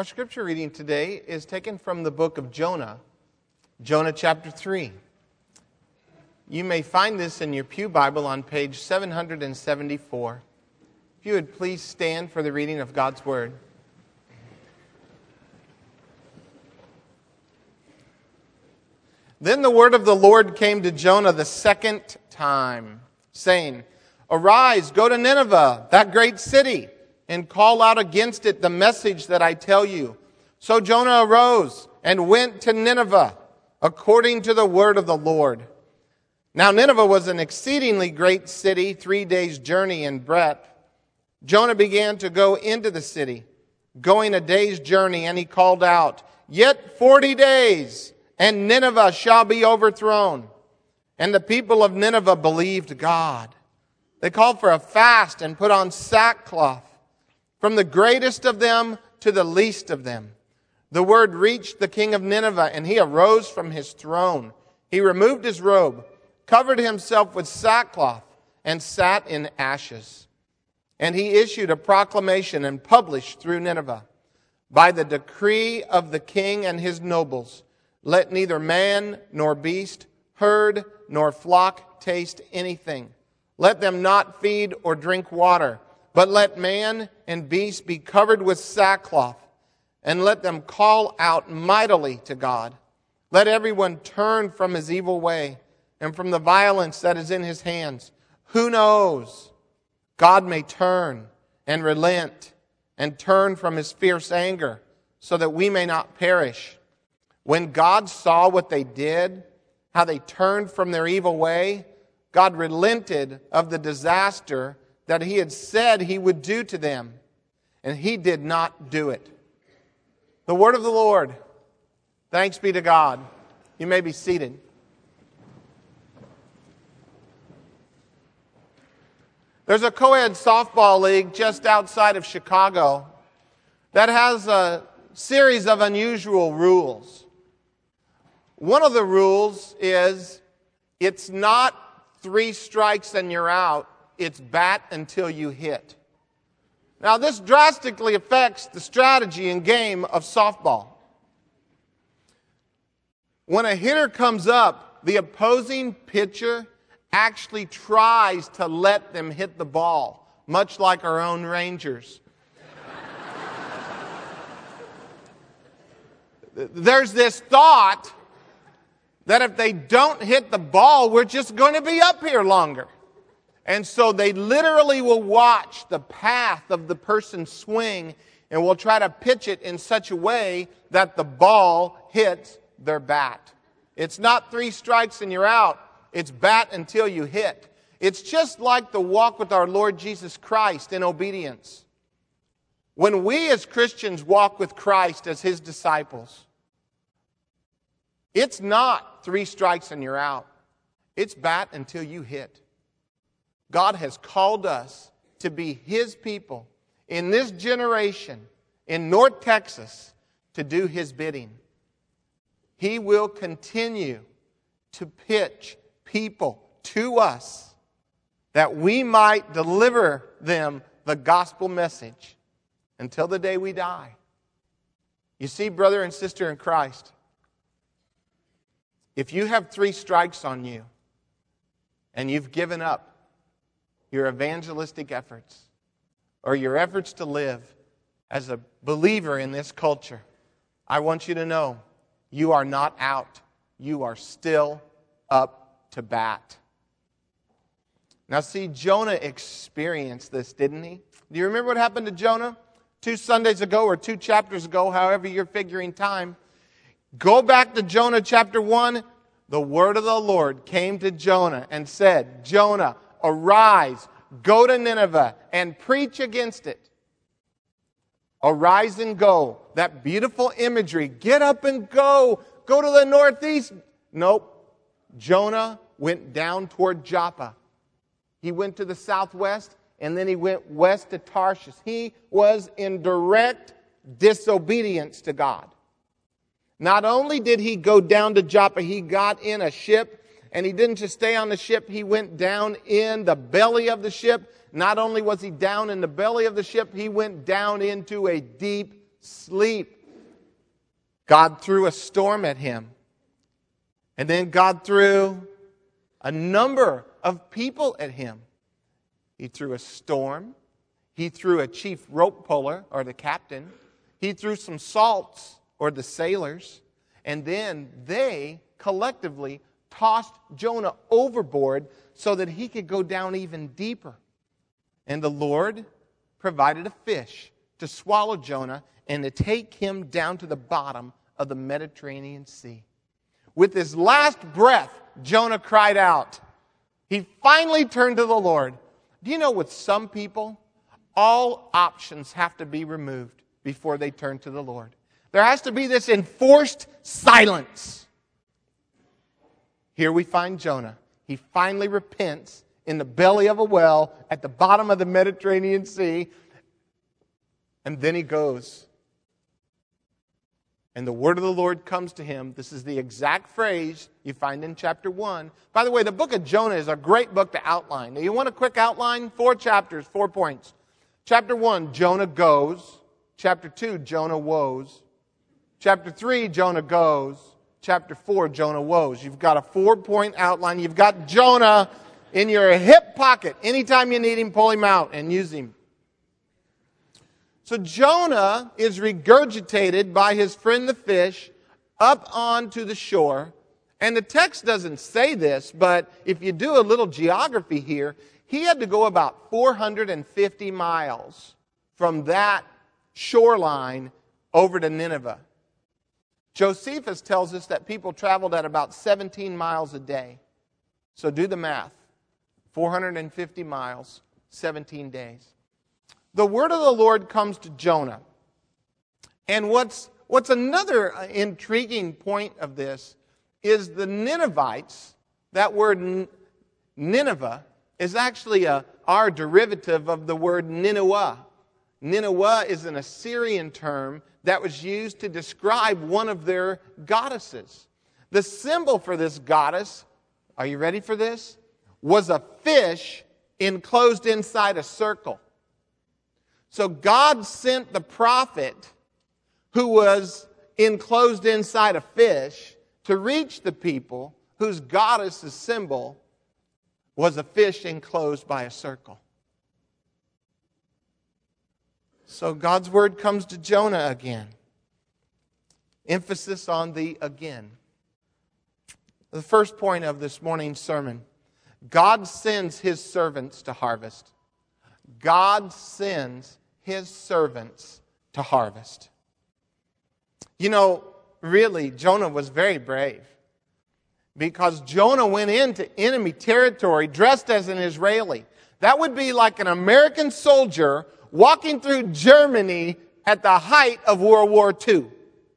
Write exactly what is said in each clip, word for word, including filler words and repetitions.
Our scripture reading today is taken from the book of Jonah, Jonah chapter three. You may find this in your pew Bible on page seven hundred seventy-four. If you would please stand for the reading of God's Word. Then the word of the Lord came to Jonah the second time, saying, "Arise, go to Nineveh, that great city, and call out against it the message that I tell you." So Jonah arose and went to Nineveh, according to the word of the Lord. Now Nineveh was an exceedingly great city, three days' journey in breadth. Jonah began to go into the city, going a day's journey, and he called out, "Yet forty days, and Nineveh shall be overthrown." And the people of Nineveh believed God. They called for a fast and put on sackcloth, from the greatest of them to the least of them. The word reached the king of Nineveh, and he arose from his throne. He removed his robe, covered himself with sackcloth, and sat in ashes. And he issued a proclamation and published through Nineveh, "By the decree of the king and his nobles, let neither man nor beast, herd nor flock taste anything. Let them not feed or drink water, but let man and beast be covered with sackcloth, and let them call out mightily to God. Let everyone turn from his evil way and from the violence that is in his hands. Who knows? God may turn and relent and turn from his fierce anger, so that we may not perish." When God saw what they did, how they turned from their evil way, God relented of the disaster that he had said he would do to them, and he did not do it. The word of the Lord. Thanks be to God. You may be seated. There's a co-ed softball league just outside of Chicago that has a series of unusual rules. One of the rules is it's not three strikes and you're out. It's bat until you hit. Now, this drastically affects the strategy and game of softball. When a hitter comes up, the opposing pitcher actually tries to let them hit the ball, much like our own Rangers. There's this thought that if they don't hit the ball, we're just going to be up here longer. And so they literally will watch the path of the person's swing and will try to pitch it in such a way that the ball hits their bat. It's not three strikes and you're out. It's bat until you hit. It's just like the walk with our Lord Jesus Christ in obedience. When we as Christians walk with Christ as his disciples, it's not three strikes and you're out. It's bat until you hit. God has called us to be his people in this generation in North Texas to do his bidding. He will continue to pitch people to us that we might deliver them the gospel message until the day we die. You see, brother and sister in Christ, if you have three strikes on you and you've given up your evangelistic efforts or your efforts to live as a believer in this culture, I want you to know you are not out. You are still up to bat. Now see, Jonah experienced this, didn't he? Do you remember what happened to Jonah two Sundays ago or two chapters ago, however you're figuring time? Go back to Jonah chapter one. The word of the Lord came to Jonah and said, "Jonah, arise, go to Nineveh and preach against it." Arise and go. That beautiful imagery. Get up and go. Go to the northeast. Nope. Jonah went down toward Joppa. He went to the southwest, and then he went west to Tarshish. He was in direct disobedience to God. Not only did he go down to Joppa, he got in a ship, and he didn't just stay on the ship, he went down in the belly of the ship. Not only was he down in the belly of the ship, he went down into a deep sleep. God threw a storm at him. And then God threw a number of people at him. He threw a storm. He threw a chief rope puller, or the captain. He threw some salts, or the sailors. And then they collectively tossed Jonah overboard so that he could go down even deeper. And the Lord provided a fish to swallow Jonah and to take him down to the bottom of the Mediterranean Sea. With his last breath, Jonah cried out. He finally turned to the Lord. Do you know, with some people, all options have to be removed before they turn to the Lord. There has to be this enforced silence. Here we find Jonah. He finally repents in the belly of a well at the bottom of the Mediterranean Sea. And then he goes. And the word of the Lord comes to him. This is the exact phrase you find in chapter one. By the way, the book of Jonah is a great book to outline. Now, you want a quick outline? Four chapters, four points. Chapter one, Jonah goes. Chapter two, Jonah woes. Chapter three, Jonah goes. Chapter four, Jonah woes. You've got a four-point outline. You've got Jonah in your hip pocket. Anytime you need him, pull him out and use him. So Jonah is regurgitated by his friend the fish up onto the shore. And the text doesn't say this, but if you do a little geography here, he had to go about four hundred fifty miles from that shoreline over to Nineveh. Josephus tells us that people traveled at about seventeen miles a day. So do the math. four hundred fifty miles, seventeen days. The word of the Lord comes to Jonah. And what's, what's another intriguing point of this is the Ninevites, that word Nineveh, is actually a, our derivative of the word Nineveh. Nineveh is an Assyrian term that was used to describe one of their goddesses. The symbol for this goddess, are you ready for this? Was a fish enclosed inside a circle. So God sent the prophet who was enclosed inside a fish to reach the people whose goddess's symbol was a fish enclosed by a circle. So God's word comes to Jonah again. Emphasis on the again. The first point of this morning's sermon. God sends his servants to harvest. God sends his servants to harvest. You know, really, Jonah was very brave. Because Jonah went into enemy territory dressed as an Israeli. That would be like an American soldier walking through Germany at the height of World War Two.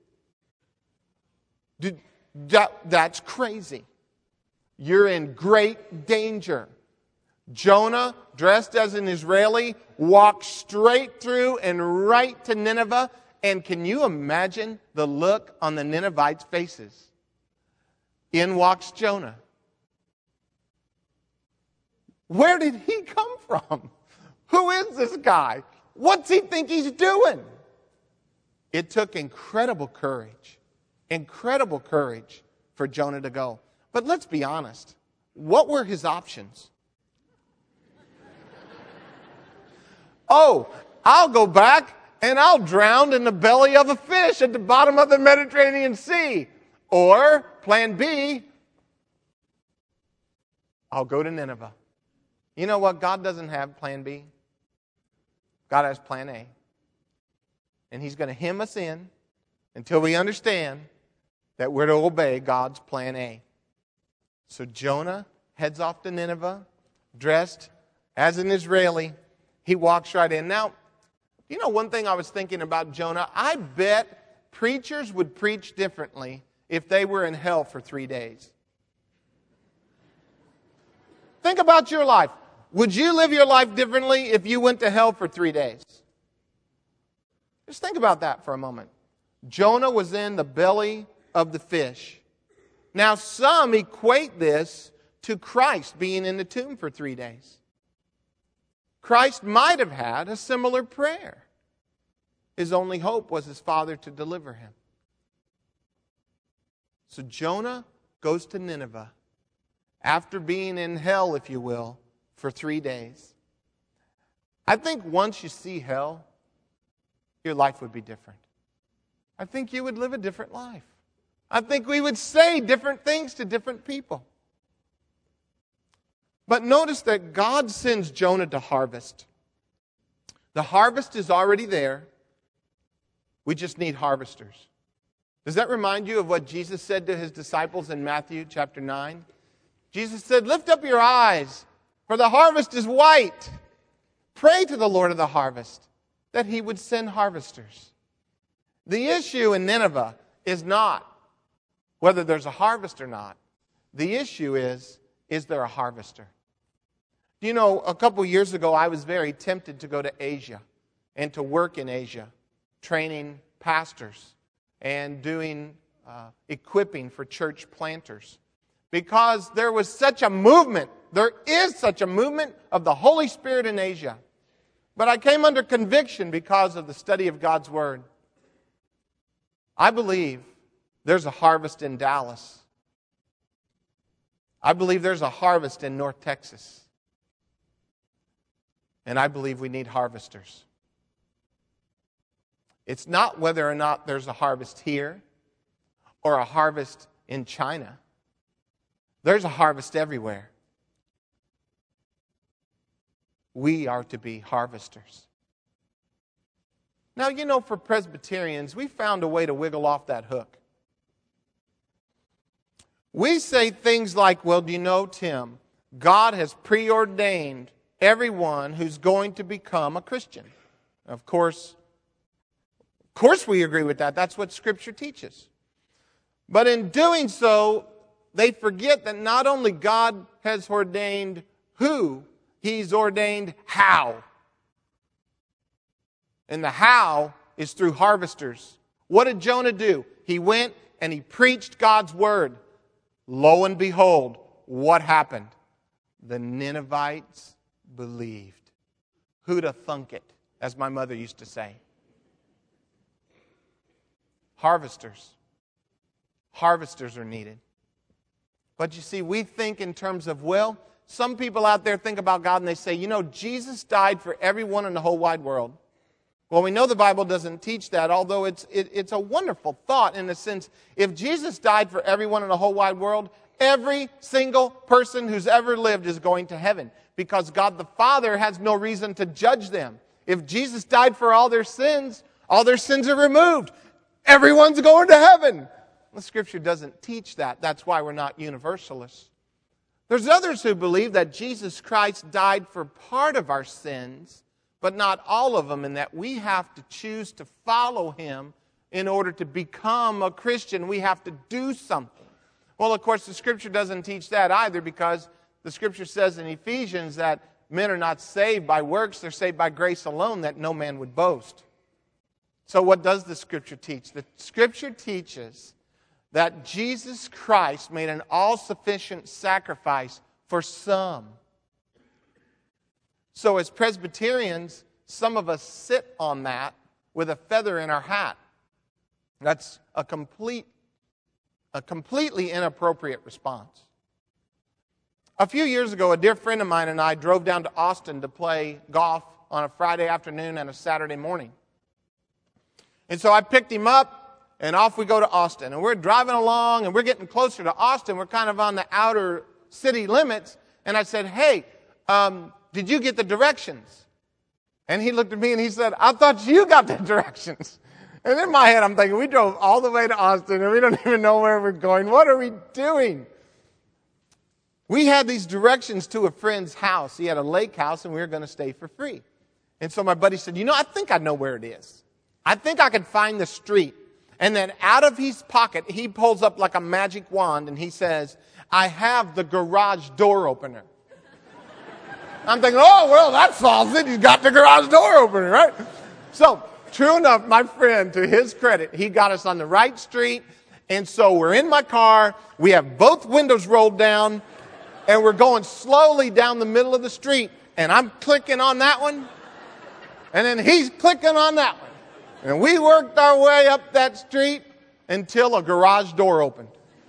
That, that's crazy. You're in great danger. Jonah, dressed as an Israeli, walked straight through and right to Nineveh. And can you imagine the look on the Ninevites' faces? In walks Jonah. Where did he come from? Who is this guy? What's he think he's doing? It took incredible courage, incredible courage for Jonah to go. But let's be honest. What were his options? Oh, I'll go back and I'll drown in the belly of a fish at the bottom of the Mediterranean Sea. Or, plan B, I'll go to Nineveh. You know what? God doesn't have plan B. God has plan A. And he's going to hem us in until we understand that we're to obey God's plan A. So Jonah heads off to Nineveh, dressed as an Israeli. He walks right in. Now, you know one thing I was thinking about Jonah? I bet preachers would preach differently if they were in hell for three days. Think about your life. Would you live your life differently if you went to hell for three days? Just think about that for a moment. Jonah was in the belly of the fish. Now, some equate this to Christ being in the tomb for three days. Christ might have had a similar prayer. His only hope was his father to deliver him. So Jonah goes to Nineveh after being in hell, if you will, for three days. I think once you see hell, your life would be different. I think you would live a different life. I think we would say different things to different people. But notice that God sends Jonah to harvest. The harvest is already there. We just need harvesters. Does that remind you of what Jesus said to his disciples in Matthew chapter nine? Jesus said, "Lift up your eyes, for the harvest is white. Pray to the Lord of the harvest that he would send harvesters." The issue in Nineveh is not whether there's a harvest or not. The issue is, is there a harvester? Do you know, a couple years ago, I was very tempted to go to Asia and to work in Asia, training pastors and doing uh, equipping for church planters. Because there was such a movement, there is such a movement of the Holy Spirit in Asia. But I came under conviction because of the study of God's Word. I believe there's a harvest in Dallas. I believe there's a harvest in North Texas. And I believe we need harvesters. It's not whether or not there's a harvest here or a harvest in China. There's a harvest everywhere. We are to be harvesters. Now, you know, for Presbyterians, we found a way to wiggle off that hook. We say things like, well, do you know, Tim, God has preordained everyone who's going to become a Christian. Of course, of course we agree with that. That's what Scripture teaches. But in doing so, they forget that not only God has ordained who, He's ordained how. And the how is through harvesters. What did Jonah do? He went and he preached God's word. Lo and behold, what happened? The Ninevites believed. Who'd have thunk it, as my mother used to say. Harvesters. Harvesters are needed. But you see, we think in terms of, well, some people out there think about God and they say, you know, Jesus died for everyone in the whole wide world. Well, we know the Bible doesn't teach that, although it's it, it's a wonderful thought in the sense, if Jesus died for everyone in the whole wide world, every single person who's ever lived is going to heaven because God the Father has no reason to judge them. If Jesus died for all their sins, all their sins are removed. Everyone's going to heaven. The Scripture doesn't teach that. That's why we're not universalists. There's others who believe that Jesus Christ died for part of our sins, but not all of them, and that we have to choose to follow Him in order to become a Christian. We have to do something. Well, of course, the Scripture doesn't teach that either, because the Scripture says in Ephesians that men are not saved by works, they're saved by grace alone, that no man would boast. So what does the Scripture teach? The Scripture teaches that Jesus Christ made an all-sufficient sacrifice for some. So as Presbyterians, some of us sit on that with a feather in our hat. That's a complete, a completely inappropriate response. A few years ago, a dear friend of mine and I drove down to Austin to play golf on a Friday afternoon and a Saturday morning. And so I picked him up, and off we go to Austin. And we're driving along, and we're getting closer to Austin. We're kind of on the outer city limits. And I said, hey, um, did you get the directions? And he looked at me and he said, I thought you got the directions. And in my head, I'm thinking, we drove all the way to Austin, and we don't even know where we're going. What are we doing? We had these directions to a friend's house. He had a lake house, and we were going to stay for free. And so my buddy said, you know, I think I know where it is. I think I could find the street. And then out of his pocket, he pulls up like a magic wand, and he says, I have the garage door opener. I'm thinking, oh, well, that solves it. He's got the garage door opener, right? So, true enough, my friend, to his credit, he got us on the right street. And so we're in my car. We have both windows rolled down. And we're going slowly down the middle of the street. And I'm clicking on that one. And then he's clicking on that one. And we worked our way up that street until a garage door opened.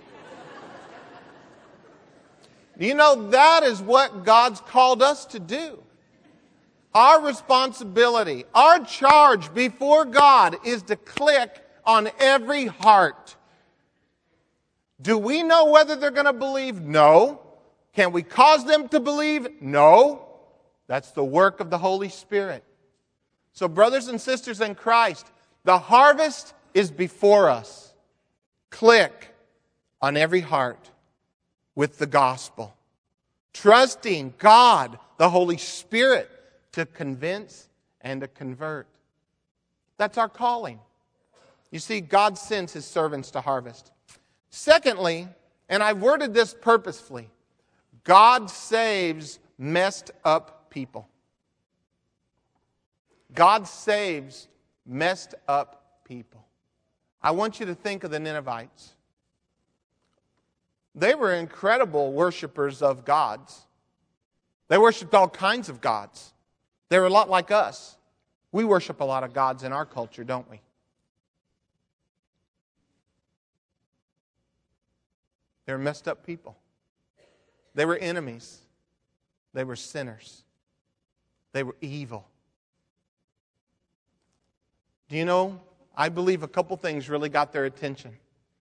Do you know that is what God's called us to do? Our responsibility, our charge before God is to click on every heart. Do we know whether they're going to believe? No. Can we cause them to believe? No. That's the work of the Holy Spirit. So brothers and sisters in Christ, the harvest is before us. Click on every heart with the gospel, trusting God, the Holy Spirit, to convince and to convert. That's our calling. You see, God sends His servants to harvest. Secondly, and I worded this purposefully, God saves messed up people. God saves messed up people. I want you to think of the Ninevites. They were incredible worshipers of gods. They worshiped all kinds of gods. They were a lot like us. We worship a lot of gods in our culture, don't we? They were messed up people. They were enemies. They were sinners. They were evil. Do you know, I believe a couple things really got their attention.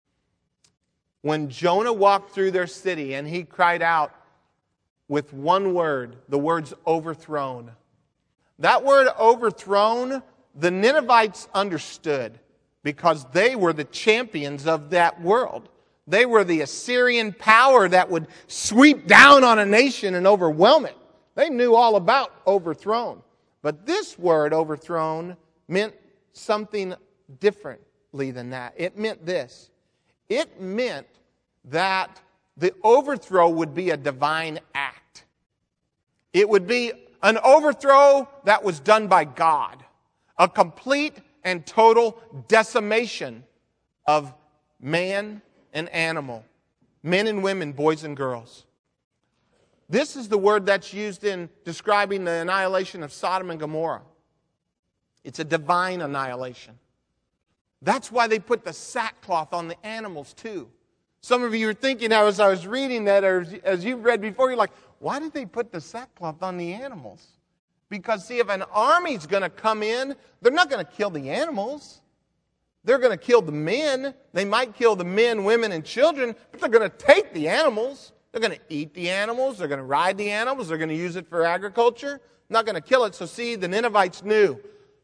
When Jonah walked through their city and he cried out with one word, the words overthrown. That word overthrown, the Ninevites understood because they were the champions of that world. They were the Assyrian power that would sweep down on a nation and overwhelm it. They knew all about overthrown. But this word overthrown meant something differently than that. It meant this. It meant that the overthrow would be a divine act. It would be an overthrow that was done by God. A complete and total decimation of man and animal, men and women, boys and girls. This is the word that's used in describing the annihilation of Sodom and Gomorrah. It's a divine annihilation. That's why they put the sackcloth on the animals too. Some of you are thinking as I was reading that, or as you've read before, you're like, why did they put the sackcloth on the animals? Because see, if an army's going to come in, they're not going to kill the animals. They're going to kill the men. They might kill the men, women, and children, but they're going to take the animals. They're going to eat the animals. They're going to ride the animals. They're going to use it for agriculture. Not going to kill it. So see, the Ninevites knew,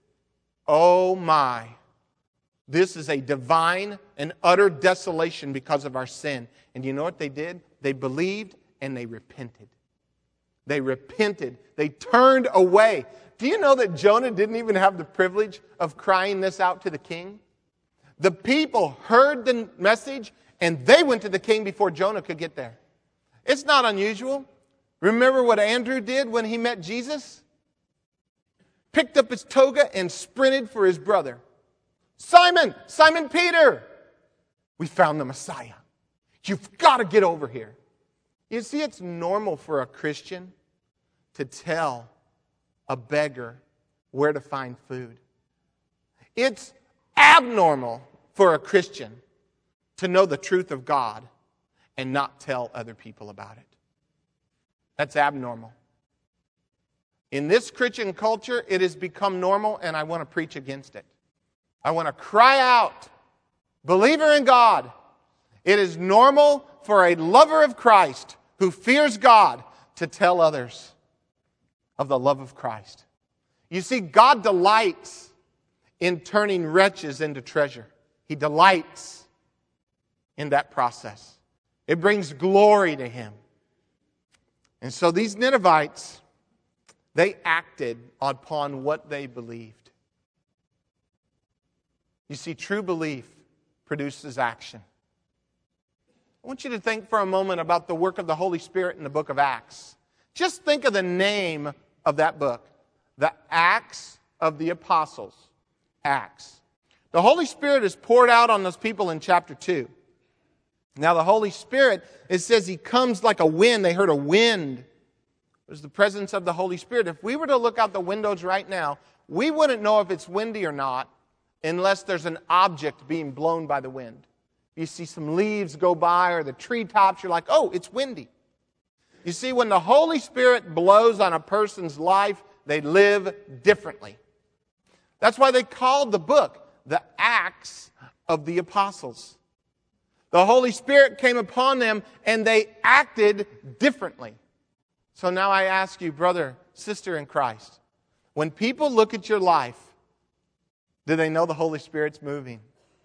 oh my, this is a divine and utter desolation because of our sin. And you know what they did? They believed and they repented. They repented. They turned away. Do you know that Jonah didn't even have the privilege of crying this out to the king? The people heard the message and they went to the king before Jonah could get there. It's not unusual. Remember what Andrew did when he met Jesus? Picked up his toga and sprinted for his brother. Simon, Simon Peter, we found the Messiah. You've got to get over here. You see, it's normal for a Christian to tell a beggar where to find food. It's abnormal for a Christian to know the truth of God and not tell other people about it. That's abnormal. In this Christian culture, it has become normal, and I want to preach against it. I want to cry out, believer in God, it is normal for a lover of Christ who fears God to tell others of the love of Christ. You see, God delights in turning wretches into treasure. He delights in that process. It brings glory to Him. And so these Ninevites, they acted upon what they believed. You see, true belief produces action. I want you to think for a moment about the work of the Holy Spirit in the book of Acts. Just think of the name of that book. The Acts of the Apostles. Acts. The Holy Spirit is poured out on those people in chapter two. Now the Holy Spirit, it says He comes like a wind. They heard a wind. There's the presence of the Holy Spirit. If we were to look out the windows right now, we wouldn't know if it's windy or not. unless there's an object being blown by the wind. You see some leaves go by or the treetops, you're like, oh, it's windy. You see, when the Holy Spirit blows on a person's life, they live differently. That's why they called the book the Acts of the Apostles. The Holy Spirit came upon them and they acted differently. So now I ask you, brother, sister in Christ, when people look at your life, do they know the Holy Spirit's moving?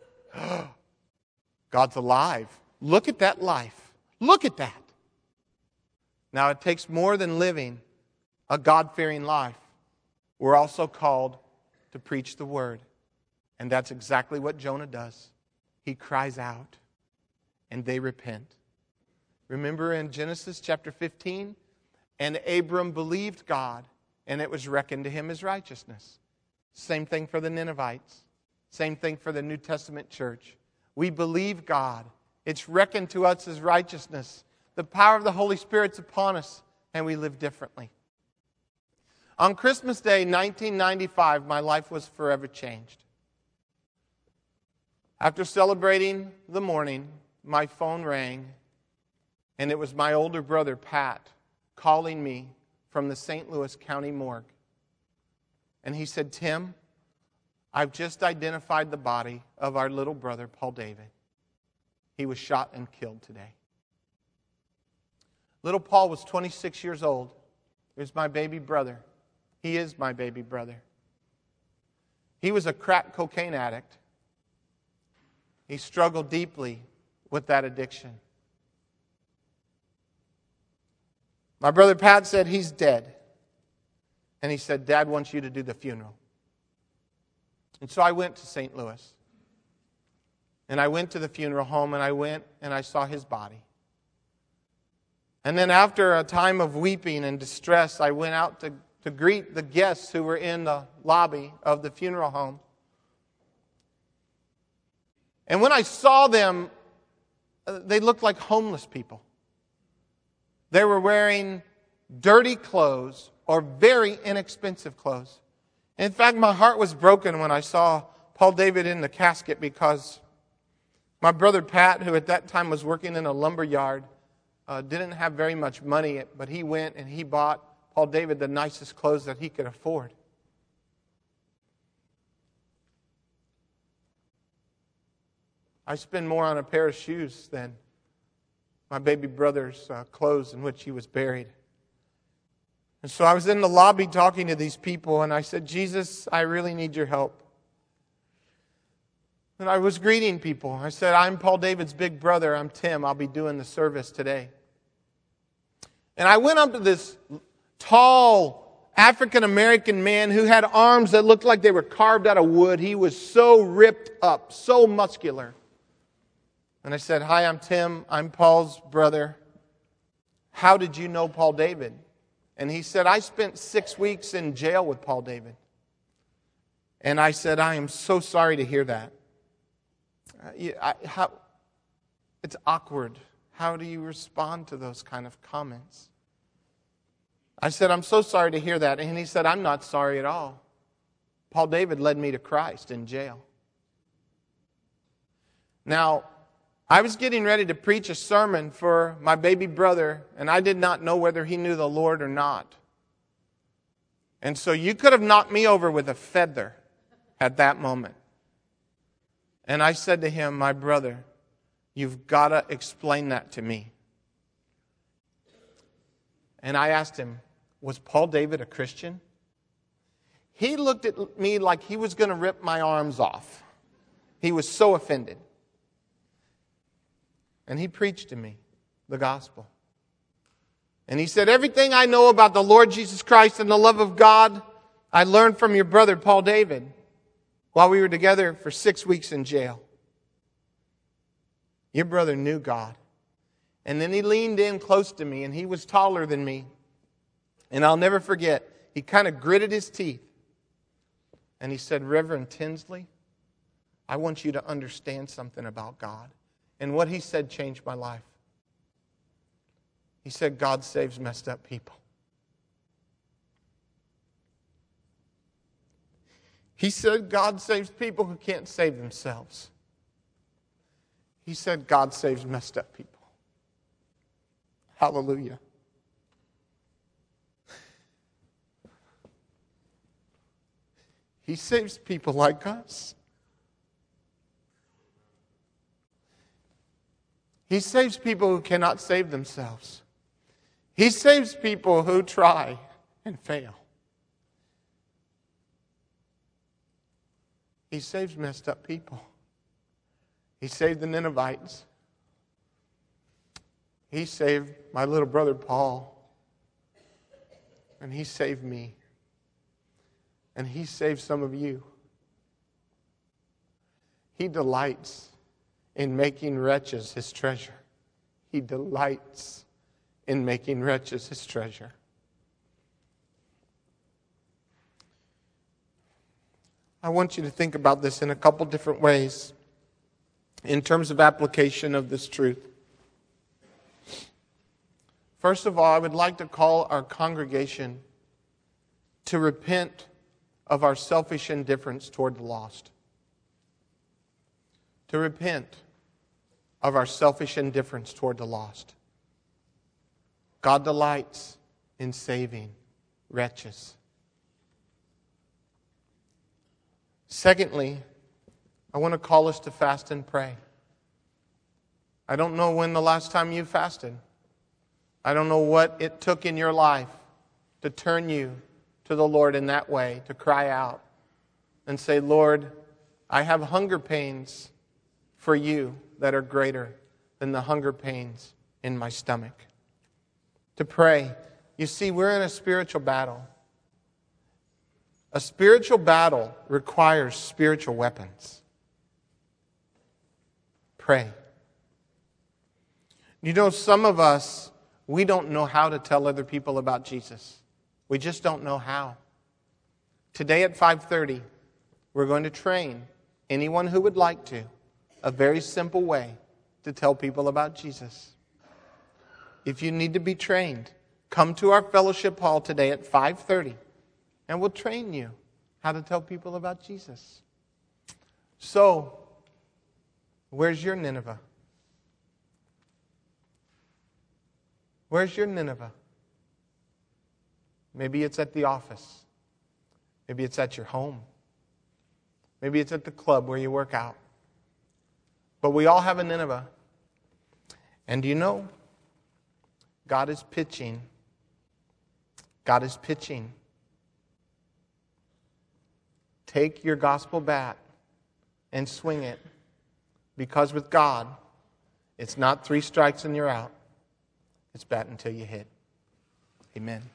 God's alive. Look at that life. Look at that. Now, it takes more than living a God-fearing life. We're also called to preach the word. And that's exactly what Jonah does. He cries out, and they repent. Remember in Genesis chapter fifteen? And Abram believed God, and it was reckoned to him as righteousness. Same thing for the Ninevites. Same thing for the New Testament church. We believe God. It's reckoned to us as righteousness. The power of the Holy Spirit's upon us, and we live differently. On Christmas Day, nineteen ninety-five, my life was forever changed. After celebrating the morning, my phone rang, and it was my older brother, Pat, calling me from the Saint Louis County morgue. And he said, Tim, I've just identified the body of our little brother, Paul David. He was shot and killed today. Little Paul was twenty-six years old. He was my baby brother. He is my baby brother. He was a crack cocaine addict. He struggled deeply with that addiction. My brother Pat said he's dead. And he said, Dad wants you to do the funeral. And so I went to Saint Louis. And I went to the funeral home, and I went and I saw his body. And then after a time of weeping and distress, I went out to, to greet the guests who were in the lobby of the funeral home. And when I saw them, they looked like homeless people. They were wearing dirty clothes or very inexpensive clothes. In fact, my heart was broken when I saw Paul David in the casket because my brother Pat, who at that time was working in a lumber yard, uh, didn't have very much money, but he went and he bought Paul David the nicest clothes that he could afford. I spend more on a pair of shoes than my baby brother's uh, clothes in which he was buried. And so I was in the lobby talking to these people, and I said, Jesus, I really need your help. And I was greeting people. I said, I'm Paul David's big brother. I'm Tim. I'll be doing the service today. And I went up to this tall African-American man who had arms that looked like they were carved out of wood. He was so ripped up, so muscular. And I said, hi, I'm Tim. I'm Paul's brother. How did you know Paul David? And he said, I spent six weeks in jail with Paul David. And I said, I am so sorry to hear that. Uh, you, I, how, it's awkward. How do you respond to those kind of comments? I said, I'm so sorry to hear that. And he said, I'm not sorry at all. Paul David led me to Christ in jail. Now, I was getting ready to preach a sermon for my baby brother, and I did not know whether he knew the Lord or not. And so you could have knocked me over with a feather at that moment. And I said to him, my brother, you've got to explain that to me. And I asked him, was Paul David a Christian? He looked at me like he was going to rip my arms off. He was so offended. And he preached to me the gospel. And he said, everything I know about the Lord Jesus Christ and the love of God, I learned from your brother, Paul David, while we were together for six weeks in jail. Your brother knew God. And then he leaned in close to me, and he was taller than me. And I'll never forget, he kind of gritted his teeth. And he said, Reverend Tinsley, I want you to understand something about God. And what he said changed my life. He said, God saves messed up people. He said God saves people who can't save themselves. He said God saves messed up people. Hallelujah. He saves people like us. He saves people who cannot save themselves. He saves people who try and fail. He saves messed up people. He saved the Ninevites. He saved my little brother Paul. And he saved me. And he saved some of you. He delights in making wretches his treasure. He delights in making wretches his treasure. I want you to think about this in a couple different ways in terms of application of this truth. First of all, I would like to call our congregation to repent of our selfish indifference toward the lost. To repent of our selfish indifference toward the lost. God delights in saving wretches. Secondly, I want to call us to fast and pray. I don't know when the last time you fasted. I don't know what it took in your life to turn you to the Lord in that way, to cry out and say, Lord, I have hunger pains for you that are greater than the hunger pains in my stomach. To pray. You see, we're in a spiritual battle. A spiritual battle requires spiritual weapons. Pray. You know, some of us, we don't know how to tell other people about Jesus. We just don't know how. Today at five thirty, we're going to train anyone who would like to a very simple way to tell people about Jesus. If you need to be trained, come to our fellowship hall today at five thirty, and we'll train you how to tell people about Jesus. So, where's your Nineveh? Where's your Nineveh? Maybe it's at the office. Maybe it's at your home. Maybe it's at the club where you work out. But we all have a Nineveh. And do you know, God is pitching. God is pitching. Take your gospel bat and swing it. Because with God, it's not three strikes and you're out. It's bat until you hit. Amen.